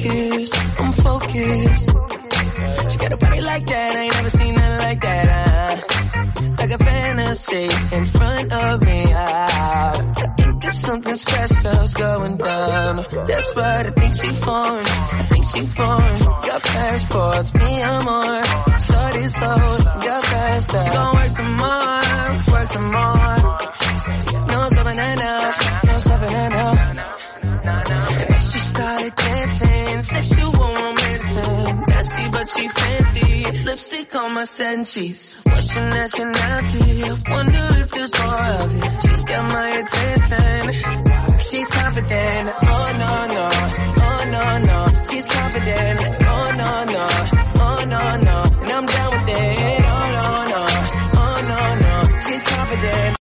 focused, I'm focused. She got a body like that, I ain't never seen nothing like that. Like a fantasy in front of me. I think there's something special's going down. That's what I think she foreign. I think she foreign. Got passports, me I'm more. Started slow, got faster. She gon' work some more, work some more. No stopping her now, no stopping her now. And then she started dancing, sexual romancing. Nasty but she fancy, lipstick on my senses. What's your nationality? I wonder if there's more of it. She's got my attention, she's confident.